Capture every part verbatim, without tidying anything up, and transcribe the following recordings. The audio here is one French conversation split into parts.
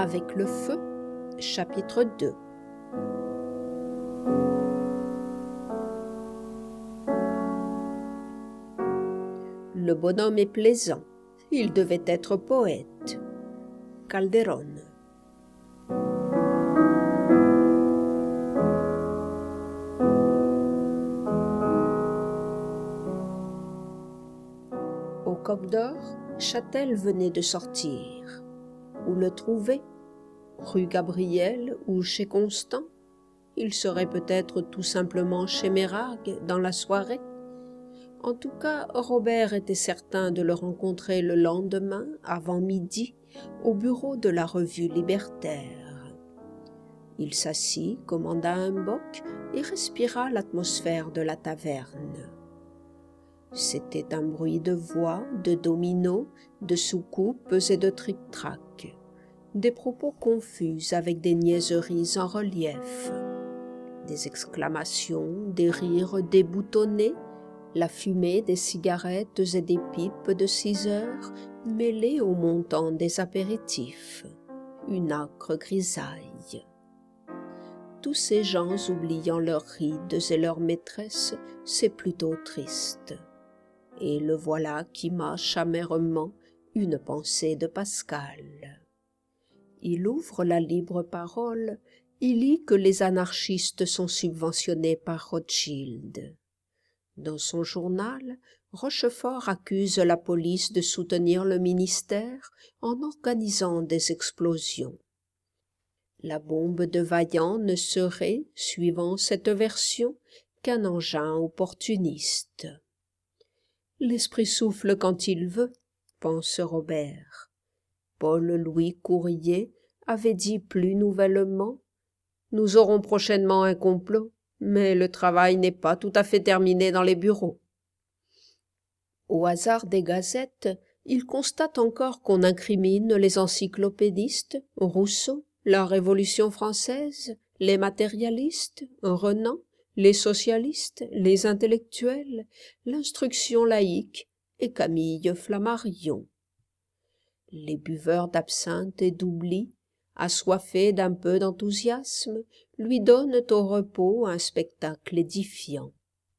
avec le feu, chapitre deux. Le bonhomme est plaisant, il devait être poète. Calderon. Au Coq d'Or, Châtel venait de sortir. Où le trouver? Rue Gabriel ou chez Constant? Il serait peut-être tout simplement chez Mérargue dans la soirée. En tout cas, Robert était certain de le rencontrer le lendemain, avant midi, au bureau de la revue Libertaire. Il s'assit, commanda un bock et respira l'atmosphère de la taverne. C'était un bruit de voix, de dominos, de soucoupes et de tric-trac, des propos confus avec des niaiseries en relief, des exclamations, des rires déboutonnés, la fumée des cigarettes et des pipes de six heures mêlée au montant des apéritifs, une âcre grisaille. Tous ces gens oubliant leurs rides et leurs maîtresses, c'est plutôt triste. Et le voilà qui mâche amèrement une pensée de Pascal. Il ouvre la libre parole, il lit que les anarchistes sont subventionnés par Rothschild. Dans son journal, Rochefort accuse la police de soutenir le ministère en organisant des explosions. La bombe de Vaillant ne serait, suivant cette version, qu'un engin opportuniste. L'esprit souffle quand il veut, pense Robert. Paul-Louis Courier avait dit plus nouvellement « Nous aurons prochainement un complot, mais le travail n'est pas tout à fait terminé dans les bureaux. » Au hasard des gazettes, il constate encore qu'on incrimine les encyclopédistes, Rousseau, la Révolution française, les matérialistes, Renan, les socialistes, les intellectuels, l'instruction laïque et Camille Flammarion. Les buveurs d'absinthe et d'oubli, assoiffés d'un peu d'enthousiasme, lui donnent au repos un spectacle édifiant.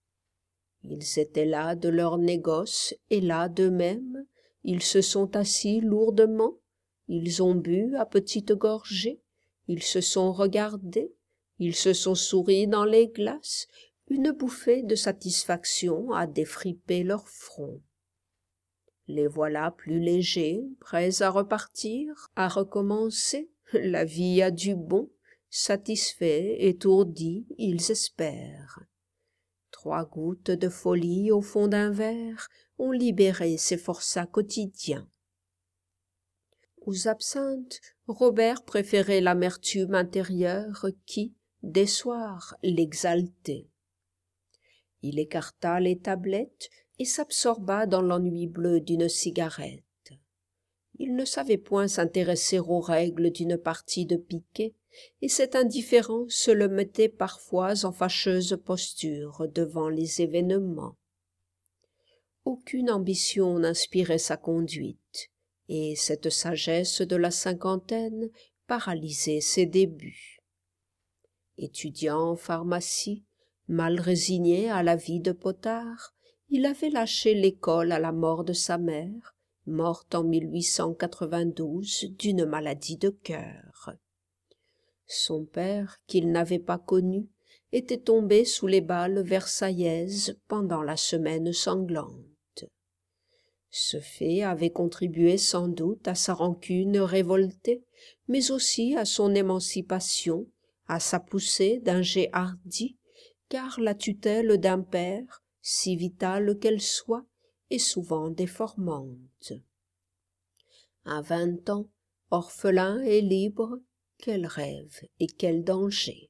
Ils étaient là de leur négoce et là d'eux-mêmes, ils se sont assis lourdement, ils ont bu à petites gorgées, ils se sont regardés, ils se sont souris dans les glaces, une bouffée de satisfaction a défripé leur front. Les voilà plus légers, prêts à repartir, à recommencer, la vie a du bon, satisfaits, étourdis, ils espèrent. Trois gouttes de folie au fond d'un verre ont libéré ces forçats quotidiens. Aux absinthes, Robert préférait l'amertume intérieure qui, des soirs, l'exaltait. Il écarta les tablettes et s'absorba dans l'ennui bleu d'une cigarette. Il ne savait point s'intéresser aux règles d'une partie de piquet, et cette indifférence le mettait parfois en fâcheuse posture devant les événements. Aucune ambition n'inspirait sa conduite, et cette sagesse de la cinquantaine paralysait ses débuts. Étudiant en pharmacie, mal résigné à la vie de potard, il avait lâché l'école à la mort de sa mère, morte en mille huit cent quatre-vingt-douze d'une maladie de cœur. Son père, qu'il n'avait pas connu, était tombé sous les balles versaillaises pendant la semaine sanglante. Ce fait avait contribué sans doute à sa rancune révoltée, mais aussi à son émancipation, à sa poussée d'un jet hardi, car la tutelle d'un père, si vitale qu'elle soit, est souvent déformante. À vingt ans, orphelin et libre, quel rêve et quel danger!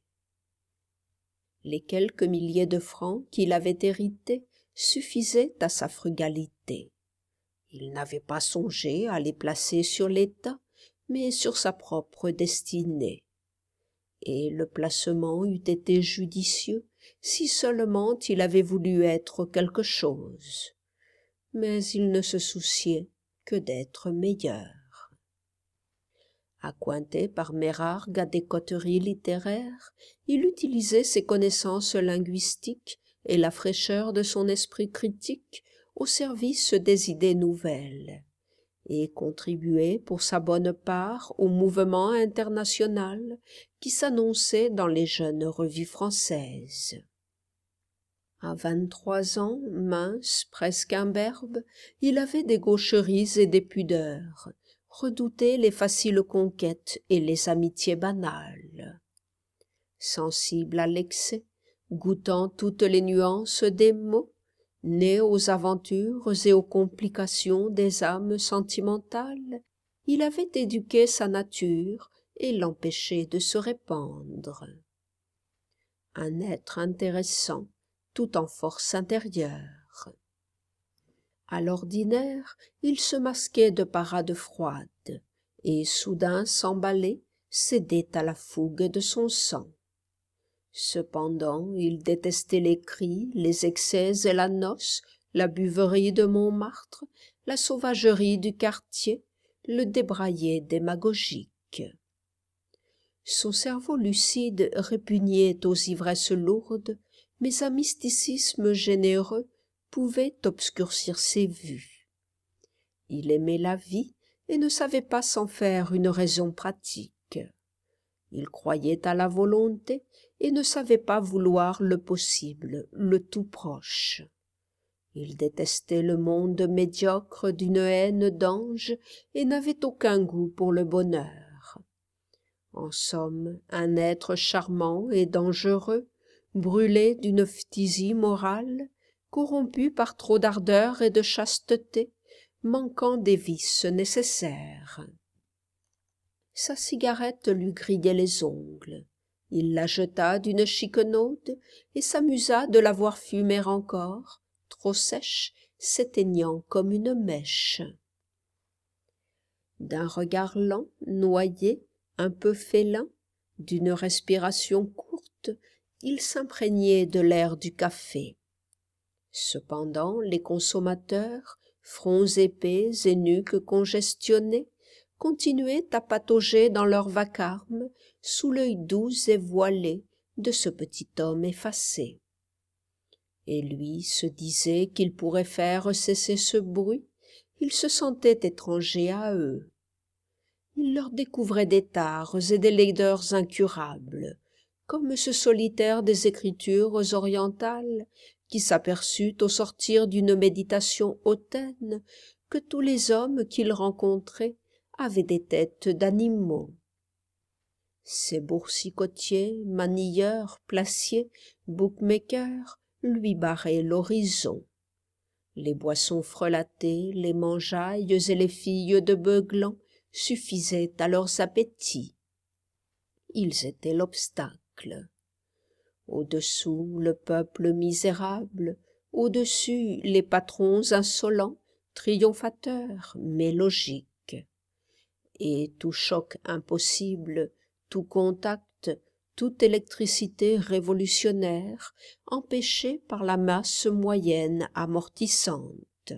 Les quelques milliers de francs qu'il avait hérités suffisaient à sa frugalité. Il n'avait pas songé à les placer sur l'État, mais sur sa propre destinée. Et le placement eût été judicieux si seulement il avait voulu être quelque chose. Mais il ne se souciait que d'être meilleur. Accointé par Mérargue à des coteries littéraires, il utilisait ses connaissances linguistiques et la fraîcheur de son esprit critique au service des idées nouvelles, et contribuait pour sa bonne part au mouvement international qui s'annonçait dans les jeunes revues françaises. À vingt-trois ans, mince, presque imberbe, il avait des gaucheries et des pudeurs, redoutait les faciles conquêtes et les amitiés banales. Sensible à l'excès, goûtant toutes les nuances des mots, né aux aventures et aux complications des âmes sentimentales, il avait éduqué sa nature et l'empêchait de se répandre. Un être intéressant, tout en force intérieure. À l'ordinaire, il se masquait de parade froide, et soudain s'emballait, cédait à la fougue de son sang. Cependant, il détestait les cris, les excès et la noce, la buverie de Montmartre, la sauvagerie du quartier, le débraillé démagogique. Son cerveau lucide répugnait aux ivresses lourdes, mais un mysticisme généreux pouvait obscurcir ses vues. Il aimait la vie et ne savait pas s'en faire une raison pratique. Il croyait à la volonté et ne savait pas vouloir le possible, le tout proche. Il détestait le monde médiocre d'une haine d'ange et n'avait aucun goût pour le bonheur. En somme, un être charmant et dangereux, brûlé d'une phtisie morale, corrompu par trop d'ardeur et de chasteté, manquant des vices nécessaires. Sa cigarette lui grillait les ongles. Il la jeta d'une chiquenaude et s'amusa de la voir fumer encore, trop sèche, s'éteignant comme une mèche. D'un regard lent, noyé, un peu félin, d'une respiration courte, il s'imprégnait de l'air du café. Cependant, les consommateurs, fronts épais et nuques congestionnés, continuaient à patauger dans leur vacarme sous l'œil doux et voilé de ce petit homme effacé. Et lui se disait qu'il pourrait faire cesser ce bruit, il se sentait étranger à eux. Il leur découvrait des tares et des laideurs incurables, comme ce solitaire des écritures orientales qui s'aperçut au sortir d'une méditation hautaine que tous les hommes qu'il rencontrait avaient des têtes d'animaux. Ces boursicotiers, manieurs, placiers, bookmakers lui barraient l'horizon. Les boissons frelatées, les mangeailles et les filles de beuglant suffisaient à leurs appétits. Ils étaient l'obstacle. Au-dessous, le peuple misérable, au-dessus, les patrons insolents, triomphateurs, mais logiques. Et tout choc impossible, tout contact, toute électricité révolutionnaire, empêchée par la masse moyenne amortissante.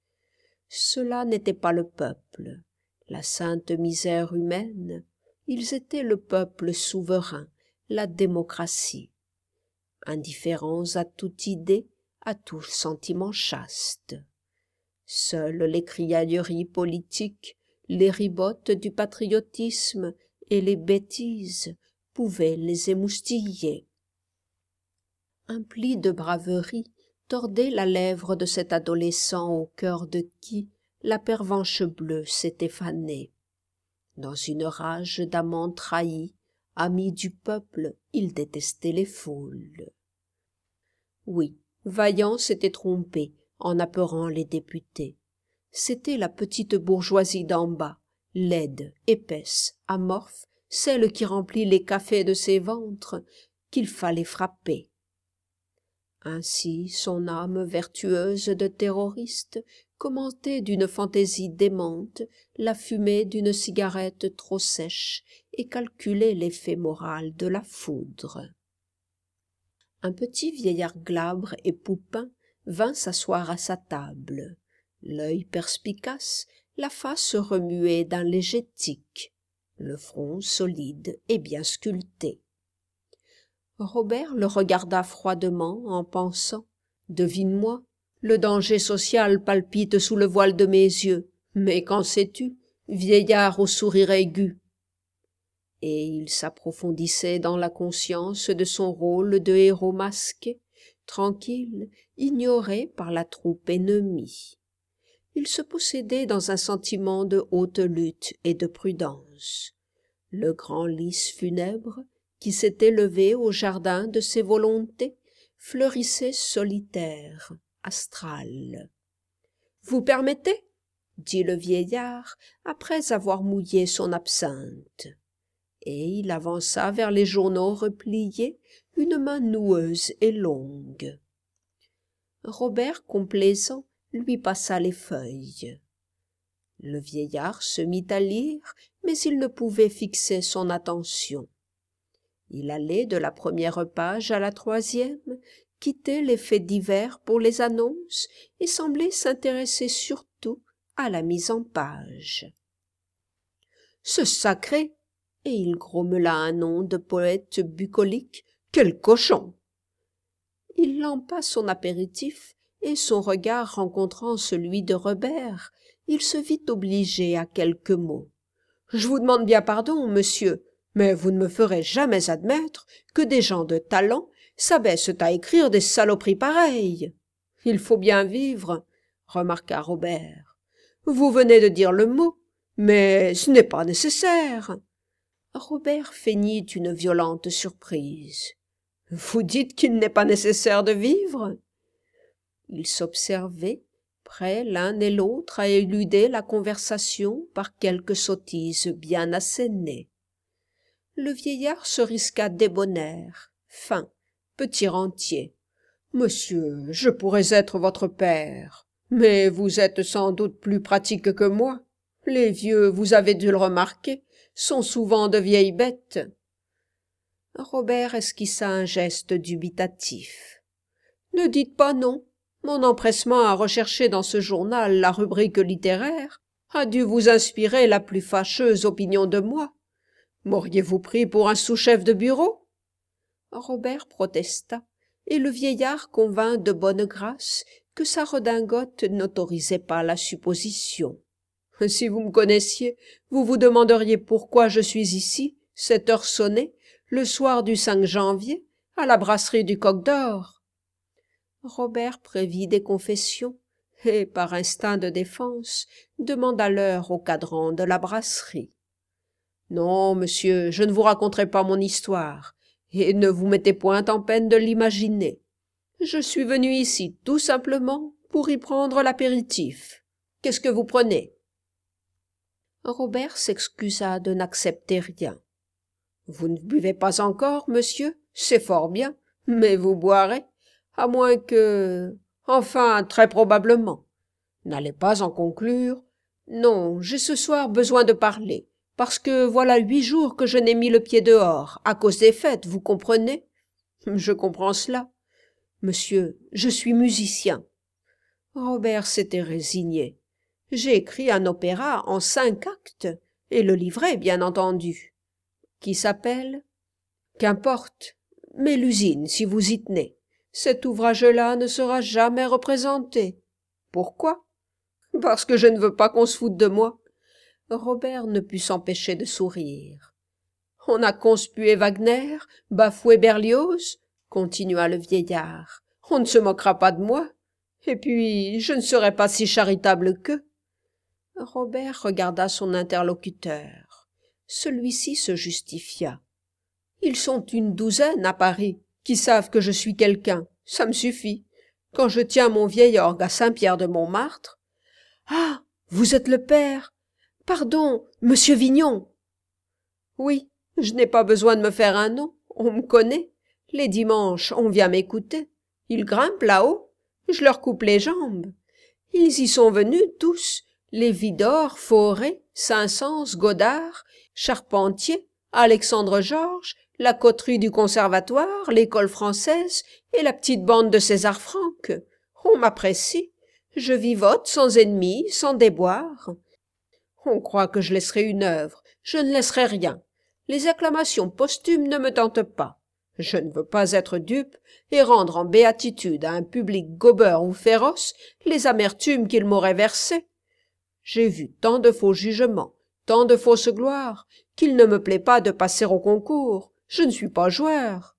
Cela n'était pas le peuple, la sainte misère humaine, ils étaient le peuple souverain, la démocratie, indifférents à toute idée, à tout sentiment chaste. Seules les criailleries politiques, les ribottes du patriotisme et les bêtises pouvaient les émoustiller. Un pli de braverie tordait la lèvre de cet adolescent au cœur de qui la pervenche bleue s'était fanée. Dans une rage d'amant trahi, ami du peuple, il détestait les foules. Oui, Vaillant s'était trompé en apeurant les députés. C'était la petite bourgeoisie d'en bas, laide, épaisse, amorphe, celle qui remplit les cafés de ses ventres, qu'il fallait frapper. Ainsi son âme vertueuse de terroriste commentait d'une fantaisie démente la fumée d'une cigarette trop sèche et calculait l'effet moral de la foudre. Un petit vieillard glabre et poupin vint s'asseoir à sa table, l'œil perspicace, la face remuée d'un léger tic. le front solide et bien sculpté. Robert le regarda froidement en pensant « Devine-moi, le danger social palpite sous le voile de mes yeux, mais qu'en sais-tu, vieillard au sourire aigu ?» Et il s'approfondissait dans la conscience de son rôle de héros masqué, tranquille, ignoré par la troupe ennemie. Il se possédait dans un sentiment de haute lutte et de prudence. Le grand lys funèbre, qui s'était levé au jardin de ses volontés, fleurissait solitaire, astral. « Vous permettez ?» dit le vieillard, après avoir mouillé son absinthe. Et il avança vers les journaux repliés, une main noueuse et longue. Robert, complaisant, lui passa les feuilles. Le vieillard se mit à lire, mais il ne pouvait fixer son attention. Il allait de la première page à la troisième, quittait les faits divers pour les annonces et semblait s'intéresser surtout à la mise en page. « Ce sacré !» et il grommela un nom de poète bucolique. « Quel cochon !» Il lampa son apéritif, et son regard rencontrant celui de Robert, il se vit obligé à quelques mots. « Je vous demande bien pardon, monsieur, mais vous ne me ferez jamais admettre que des gens de talent s'abaissent à écrire des saloperies pareilles. »« Il faut bien vivre, » remarqua Robert. « Vous venez de dire le mot, mais ce n'est pas nécessaire. » Robert feignit une violente surprise. « Vous dites qu'il n'est pas nécessaire de vivre ?» Ils s'observaient, prêts l'un et l'autre à éluder la conversation par quelque sottise bien assénée. Le vieillard se risqua débonnaire, fin, petit rentier. « Monsieur, je pourrais être votre père, mais vous êtes sans doute plus pratique que moi. Les vieux, vous avez dû le remarquer, sont souvent de vieilles bêtes. » Robert esquissa un geste dubitatif. « Ne dites pas non. Mon empressement à rechercher dans ce journal la rubrique littéraire a dû vous inspirer la plus fâcheuse opinion de moi. M'auriez-vous pris pour un sous-chef de bureau ?» Robert protesta, et le vieillard convint de bonne grâce que sa redingote n'autorisait pas la supposition. « Si vous me connaissiez, vous vous demanderiez pourquoi je suis ici, cette heure sonnée, le soir du cinq janvier, à la brasserie du Coq d'Or. » Robert prévit des confessions et, par instinct de défense, demanda l'heure au cadran de la brasserie. « Non, monsieur, je ne vous raconterai pas mon histoire, et ne vous mettez point en peine de l'imaginer. Je suis venu ici tout simplement pour y prendre l'apéritif. Qu'est-ce que vous prenez ?» Robert s'excusa de n'accepter rien. « Vous ne buvez pas encore, monsieur, c'est fort bien, mais vous boirez, à moins que... Enfin, très probablement. N'allez pas en conclure. Non, j'ai ce soir besoin de parler, parce que voilà huit jours que je n'ai mis le pied dehors, à cause des fêtes, vous comprenez? Je comprends cela. Monsieur, je suis musicien. » Robert s'était résigné. « J'ai écrit un opéra en cinq actes, et le livret, bien entendu. » Qui s'appelle ? Qu'importe, mais l'usine, si vous y tenez. Cet ouvrage-là ne sera jamais représenté. Pourquoi ? Parce que je ne veux pas qu'on se foute de moi. Robert ne put s'empêcher de sourire. On a conspué Wagner, bafoué Berlioz, continua le vieillard. On ne se moquera pas de moi. Et puis, je ne serai pas si charitable qu'eux. Robert regarda son interlocuteur. Celui-ci se justifia. « Ils sont une douzaine à Paris, qui savent que je suis quelqu'un, ça me suffit. Quand je tiens mon vieil orgue à Saint-Pierre-de-Montmartre... »« Ah, vous êtes le père. Pardon, monsieur Vignon. »« Oui, je n'ai pas besoin de me faire un nom, on me connaît. Les dimanches, on vient m'écouter. Ils grimpent là-haut, je leur coupe les jambes. Ils y sont venus tous, les Vidor, Fauré, Saint-Saëns, Godard, Charpentier, Alexandre Georges, la coterie du conservatoire, l'école française et la petite bande de César Franck. On m'apprécie. Je vivote sans ennemis, sans déboire. On croit que je laisserai une œuvre. Je ne laisserai rien. Les acclamations posthumes ne me tentent pas. Je ne veux pas être dupe et rendre en béatitude à un public gobeur ou féroce les amertumes qu'il m'aurait versées. J'ai vu tant de faux jugements, tant de fausses gloires, qu'il ne me plaît pas de passer au concours. Je ne suis pas joueur.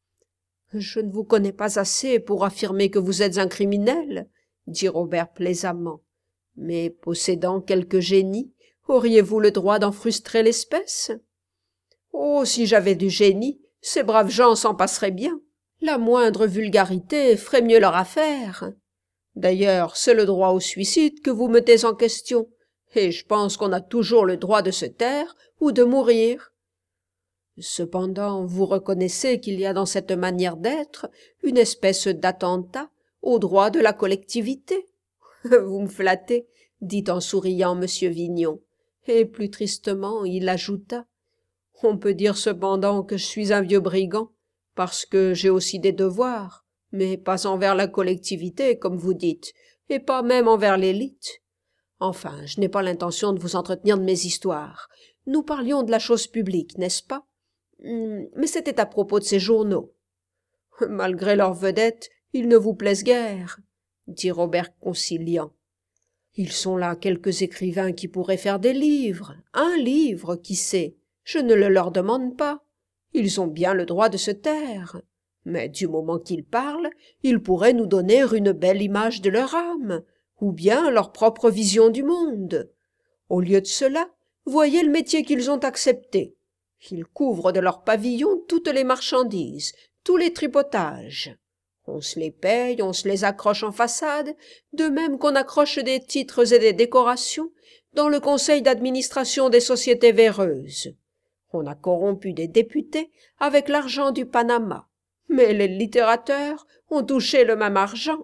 Je ne vous connais pas assez pour affirmer que vous êtes un criminel, dit Robert plaisamment. Mais possédant quelque génie, auriez-vous le droit d'en frustrer l'espèce? Oh, si j'avais du génie, ces braves gens s'en passeraient bien. La moindre vulgarité ferait mieux leur affaire. D'ailleurs, c'est le droit au suicide que vous mettez en question, et je pense qu'on a toujours le droit de se taire ou de mourir. Cependant, vous reconnaissez qu'il y a dans cette manière d'être une espèce d'attentat au droit de la collectivité. Vous me flattez, dit en souriant monsieur Vignon, et plus tristement il ajouta. On peut dire cependant que je suis un vieux brigand, parce que j'ai aussi des devoirs, mais pas envers la collectivité, comme vous dites, et pas même envers l'élite. Enfin, je n'ai pas l'intention de vous entretenir de mes histoires. Nous parlions de la chose publique, n'est-ce pas? Mais c'était à propos de ces journaux. Malgré leur vedette, ils ne vous plaisent guère, dit Robert conciliant. Ils sont là quelques écrivains qui pourraient faire des livres, un livre, qui sait. Je ne le leur demande pas. Ils ont bien le droit de se taire. Mais du moment qu'ils parlent, ils pourraient nous donner une belle image de leur âme, ou bien leur propre vision du monde. Au lieu de cela, voyez le métier qu'ils ont accepté. Ils couvrent de leur pavillon toutes les marchandises, tous les tripotages. On se les paye, on se les accroche en façade, de même qu'on accroche des titres et des décorations dans le conseil d'administration des sociétés véreuses. On a corrompu des députés avec l'argent du Panama, mais les littérateurs ont touché le même argent.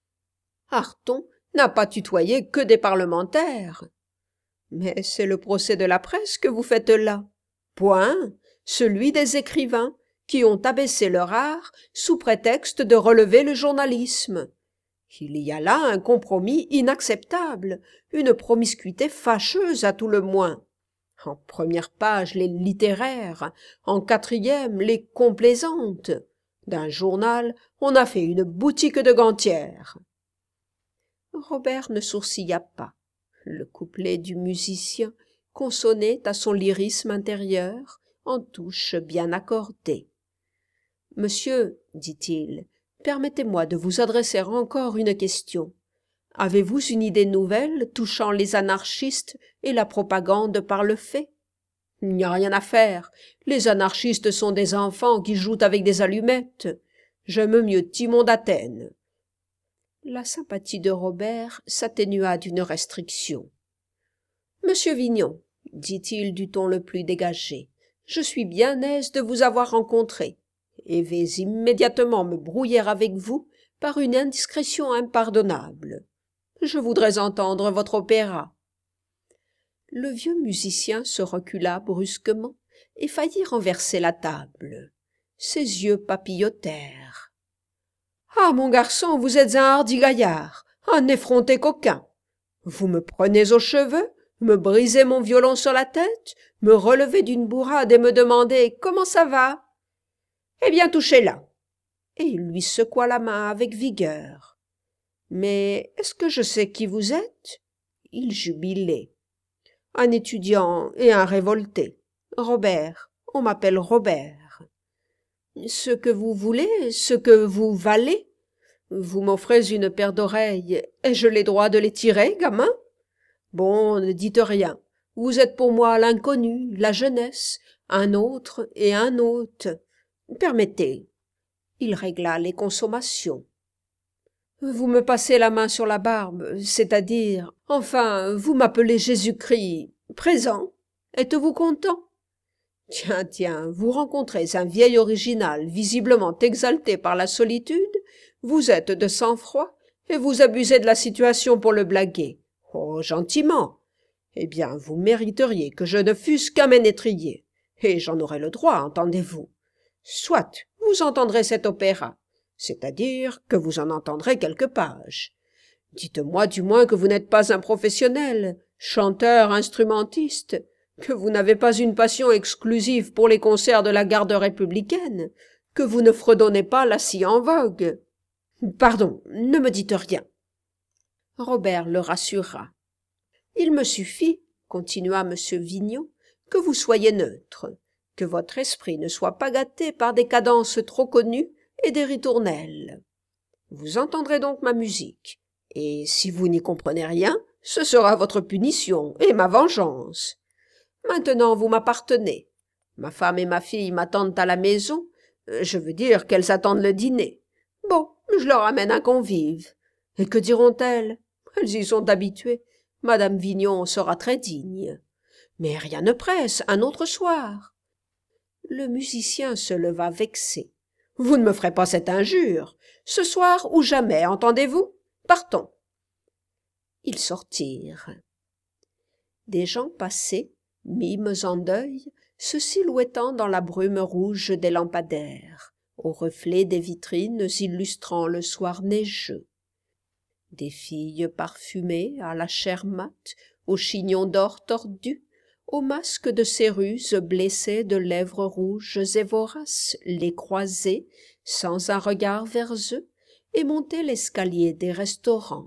Arton n'a pas tutoyé que des parlementaires. Mais c'est le procès de la presse que vous faites là. Point, celui des écrivains qui ont abaissé leur art sous prétexte de relever le journalisme. Il y a là un compromis inacceptable, une promiscuité fâcheuse à tout le moins. En première page, les littéraires, en quatrième, les complaisantes. D'un journal, on a fait une boutique de gantières. Robert ne sourcilla pas. Le couplet du musicien consonnait à son lyrisme intérieur en touches bien accordées. « Monsieur, dit-il, permettez-moi de vous adresser encore une question. Avez-vous une idée nouvelle touchant les anarchistes et la propagande par le fait? Il n'y a rien à faire. Les anarchistes sont des enfants qui jouent avec des allumettes. J'aime mieux Timon d'Athènes. » La sympathie de Robert s'atténua d'une restriction. « Monsieur Vignon, dit-il du ton le plus dégagé, je suis bien aise de vous avoir rencontré, et vais immédiatement me brouiller avec vous par une indiscrétion impardonnable. Je voudrais entendre votre opéra. » Le vieux musicien se recula brusquement et faillit renverser la table. Ses yeux papillotèrent. « Ah, mon garçon, vous êtes un hardi gaillard, un effronté coquin. Vous me prenez aux cheveux, me brisez mon violon sur la tête, me relevez d'une bourrade et me demandez « Comment ça va ?» Eh bien, touchez-la. Et il lui secoua la main avec vigueur. « Mais est-ce que je sais qui vous êtes ?» Il jubilait. « Un étudiant et un révolté. Robert, on m'appelle Robert. » « Ce que vous voulez, ce que vous valez. Vous m'offrez une paire d'oreilles, ai-je les droits de les tirer, gamin? Bon, ne dites rien. Vous êtes pour moi l'inconnu, la jeunesse, un autre et un hôte. Permettez. » Il régla les consommations. « Vous me passez la main sur la barbe, c'est-à-dire, enfin, vous m'appelez Jésus-Christ. Présent. Êtes-vous content? Tiens, tiens, vous rencontrez un vieil original visiblement exalté par la solitude, vous êtes de sang-froid, et vous abusez de la situation pour le blaguer. Oh, gentiment. Eh bien, vous mériteriez que je ne fusse qu'un ménétrier, et j'en aurais le droit, entendez-vous. Soit, vous entendrez cet opéra, c'est-à-dire que vous en entendrez quelques pages. Dites-moi du moins que vous n'êtes pas un professionnel, chanteur, instrumentiste, que vous n'avez pas une passion exclusive pour les concerts de la garde républicaine, que vous ne fredonnez pas la scie en vogue. Pardon, ne me dites rien. » Robert le rassura. « Il me suffit, continua M. Vignon, que vous soyez neutre, que votre esprit ne soit pas gâté par des cadences trop connues et des ritournelles. Vous entendrez donc ma musique, et si vous n'y comprenez rien, ce sera votre punition et ma vengeance. Maintenant vous m'appartenez. Ma femme et ma fille m'attendent à la maison, je veux dire qu'elles attendent le dîner. Bon, je leur amène un convive. Et que diront-elles? Elles y sont habituées. Madame Vignon sera très digne. Mais rien ne presse, un autre soir. » Le musicien se leva vexé. « Vous ne me ferez pas cette injure. Ce soir ou jamais, entendez-vous? Partons. » Ils sortirent. Des gens passaient, mimes en deuil, se silhouettant dans la brume rouge des lampadaires, au reflet des vitrines illustrant le soir neigeux. Des filles parfumées à la chair mate, aux chignons d'or tordus, au masque de céruse blessé de lèvres rouges et voraces, les croisaient, sans un regard vers eux, et montaient l'escalier des restaurants.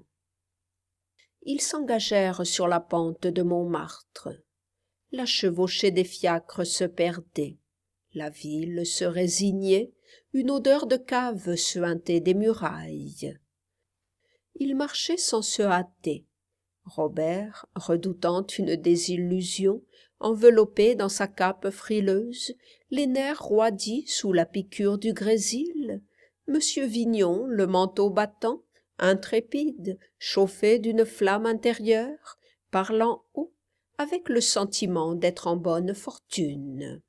Ils s'engagèrent sur la pente de Montmartre. La chevauchée des fiacres se perdait. La ville se résignait, une odeur de cave suintait des murailles. Ils marchaient sans se hâter. Robert, redoutant une désillusion, enveloppé dans sa cape frileuse, les nerfs roidis sous la piqûre du grésil, Monsieur Vignon, le manteau battant, intrépide, chauffé d'une flamme intérieure, parlant haut, avec le sentiment d'être en bonne fortune.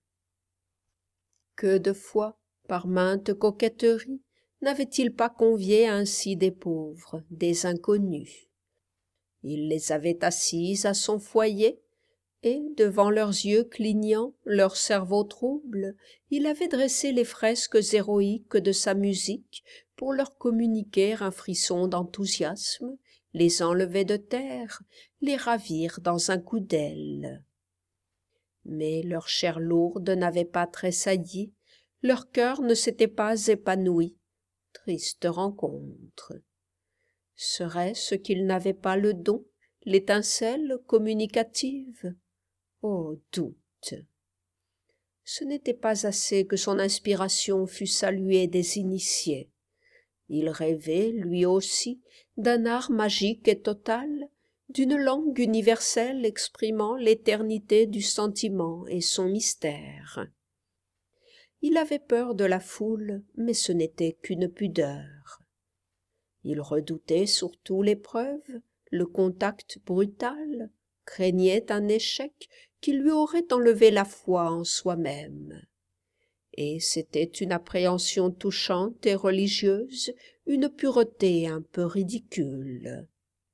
Que de fois, par mainte coquetterie, n'avait-il pas convié ainsi des pauvres, des inconnus? Il les avait assises à son foyer, et, devant leurs yeux clignants, leur cerveau trouble, il avait dressé les fresques héroïques de sa musique pour leur communiquer un frisson d'enthousiasme, les enlever de terre, les ravir dans un coup d'aile. Mais leur chair lourde n'avait pas tressailli, leur cœur ne s'était pas épanoui. Triste rencontre. Serait-ce qu'ils n'avaient pas le don, l'étincelle communicative? Oh, doute! Ce n'était pas assez que son inspiration fût saluée des initiés. Il rêvait, lui aussi, d'un art magique et total, d'une langue universelle exprimant l'éternité du sentiment et son mystère. Il avait peur de la foule, mais ce n'était qu'une pudeur. Il redoutait surtout l'épreuve, le contact brutal, craignait un échec qui lui aurait enlevé la foi en soi-même. Et c'était une appréhension touchante et religieuse, une pureté un peu ridicule.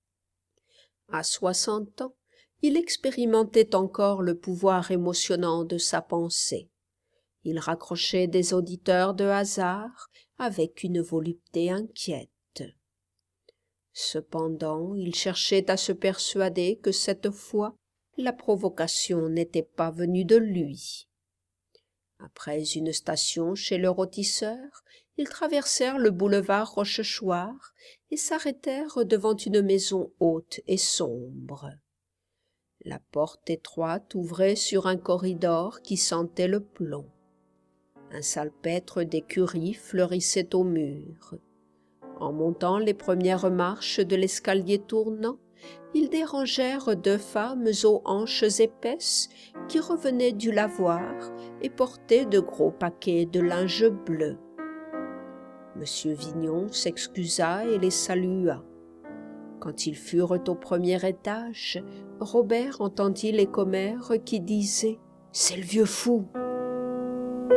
À soixante ans, il expérimentait encore le pouvoir émotionnant de sa pensée. Il raccrochait des auditeurs de hasard avec une volupté inquiète. Cependant, il cherchait à se persuader que cette fois, la provocation n'était pas venue de lui. Après une station chez le rôtisseur, ils traversèrent le boulevard Rochechouart et s'arrêtèrent devant une maison haute et sombre. La porte étroite ouvrait sur un corridor qui sentait le plomb. Un salpêtre d'écurie fleurissait au mur. En montant les premières marches de l'escalier tournant, ils dérangèrent deux femmes aux hanches épaisses qui revenaient du lavoir et portaient de gros paquets de linge bleu. Monsieur Vignon s'excusa et les salua. Quand ils furent au premier étage, Robert entendit les commères qui disaient « C'est le vieux fou !»